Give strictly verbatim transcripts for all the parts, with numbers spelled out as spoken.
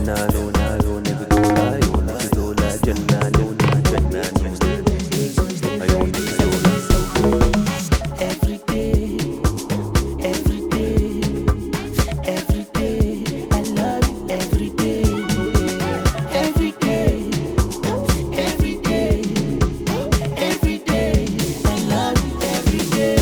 جنانون عيونك دول عيونك دول جنانون جنانون عيونك دول. Every day, every day, every day, I love you every day. Every day, every day, every day, I love you every day.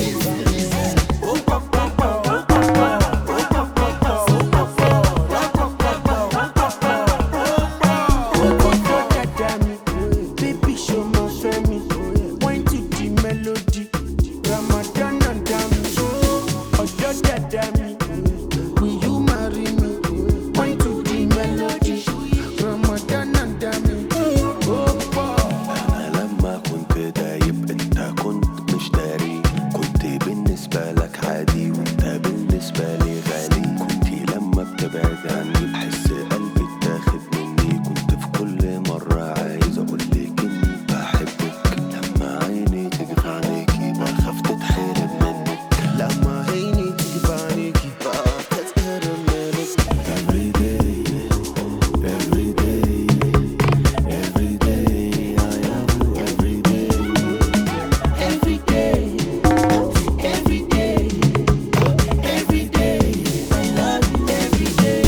Baby, show me, show me, point to the melody. Ramadan and Dami, oh Dada Dami, will you marry me? Point to the melody. Ramadan and Dami, oh boy. أنا لما كنت دايب أنت كنت مش داري، كنت بالنسبة لك عادي وأنت بالنسبة لي غالي. كنت لما بتبعد عني بحس قلبي اتاخد مني، كنت في كل مرة عايز أقولك إني بحبك. لما عيني تيجي في عينيكي بخاف تتحرم منك، لما عيني تيجي في عينيكي بخاف تتحرم منك. Every day, every day, every day, I love you every day. Every day, every day, every day, I love you every day.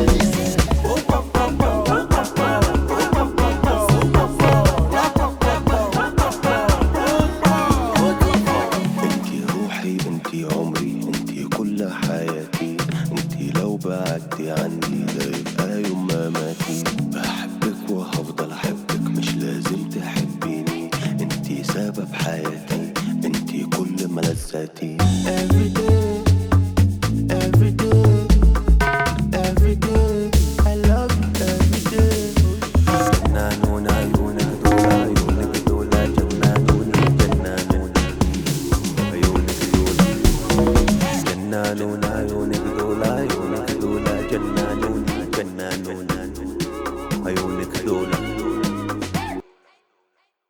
انتي روحي انتي عمري انتي كل حياتي، انتي لو بعدتي عني ده يبقى يوم مماتي. بحبك وهفضل احبك مش لازم تحبيني، انتي سبب حياتي انتي كل ملذاتي. Every day, every day, every day, I love you every day. جنانون عيونك دول عيونك دول جنانون جنانون عيونك دول. جنانون عيونك دول عيونك دول جنانون جنانون